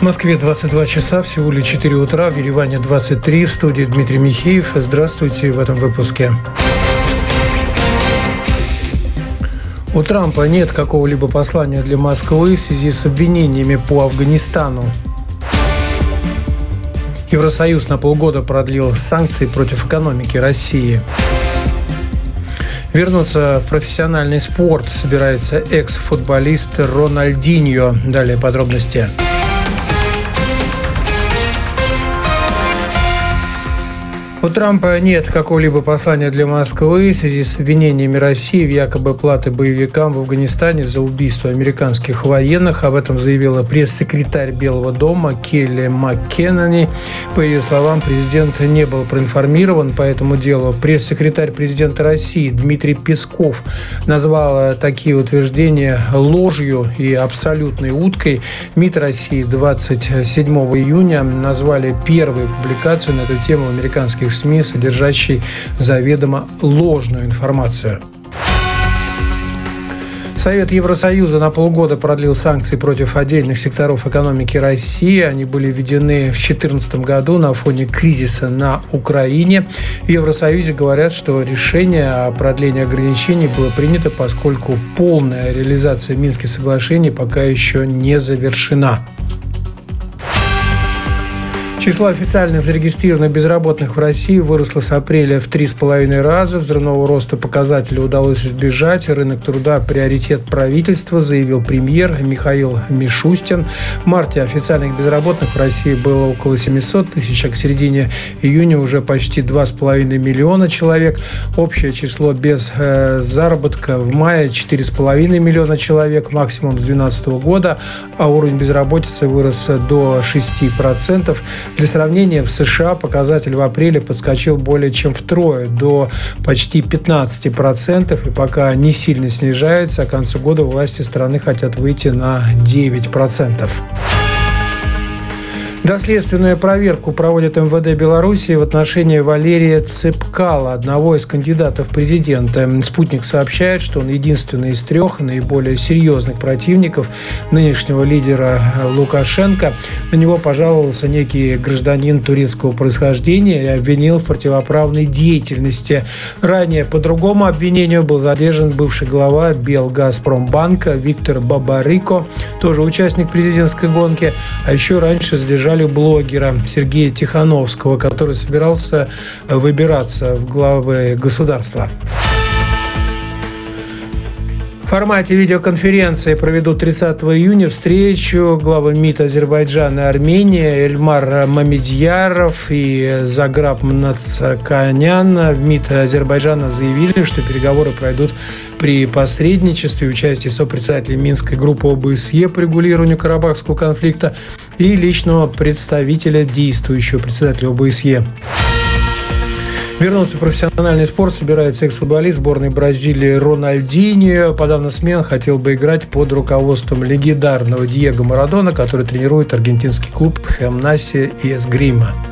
В Москве 22 часа, в Сеуле 4 утра, в Ереване 23, в студии Дмитрий Михеев. Здравствуйте в этом выпуске. У Трампа нет какого-либо послания для Москвы в связи с обвинениями по Афганистану. Евросоюз на полгода продлил санкции против экономики России. Вернуться в профессиональный спорт собирается экс-футболист Рональдиньо. Далее подробности. У Трампа нет какого-либо послания для Москвы в связи с обвинениями России в якобы платы боевикам в Афганистане за убийство американских военных. Об этом заявила пресс-секретарь Белого дома Келли Маккенни. По ее словам, президент не был проинформирован по этому делу. Пресс-секретарь президента России Дмитрий Песков назвал такие утверждения ложью и абсолютной уткой. МИД России 27 июня назвали первую публикацию на эту тему американских СМИ, содержащей заведомо ложную информацию. Совет Евросоюза на полгода продлил санкции против отдельных секторов экономики России. Они были введены в 2014 году на фоне кризиса на Украине. В Евросоюзе говорят, что решение о продлении ограничений было принято, поскольку полная реализация Минских соглашений пока еще не завершена. Число официально зарегистрированных безработных в России выросло с апреля в 3,5 раза. Взрывного роста показателей удалось избежать. Рынок труда – приоритет правительства, заявил премьер Михаил Мишустин. В марте официальных безработных в России было около 700 тысяч, а к середине июня уже почти 2,5 миллиона человек. Общее число без заработка в мае – 4,5 миллиона человек, максимум с 2012 года, а уровень безработицы вырос до 6%. Для сравнения, в США показатель в апреле подскочил более чем втрое, до почти 15%, и пока не сильно снижается, а к концу года власти страны хотят выйти на 9%. Доследственную проверку проводит МВД Беларуси в отношении Валерия Цепкала, одного из кандидатов в президенты. «Спутник» сообщает, что он единственный из трех наиболее серьезных противников нынешнего лидера Лукашенко. На него пожаловался некий гражданин турецкого происхождения и обвинил в противоправной деятельности. Ранее по другому обвинению был задержан бывший глава Белгазпромбанка Виктор Бабарико, тоже участник президентской гонки, а еще раньше задержали блогера Сергея Тихановского, который собирался выбираться в главы государства. В формате видеоконференции проведут 30 июня встречу главы МИД Азербайджана и Армении Эльмар Мамедьяров и Заграб Нацаканян. В МИД Азербайджана заявили, что переговоры пройдут при посредничестве и участии сопредседателя Минской группы ОБСЕ по регулированию Карабахского конфликта и личного представителя действующего председателя ОБСЕ. Вернулся в профессиональный спорт собирается экс-футболист сборной Бразилии Рональдиньо. По данным СМИ, он хотел бы играть под руководством легендарного Диего Марадона, который тренирует аргентинский клуб Гимнасия и Эсгрима.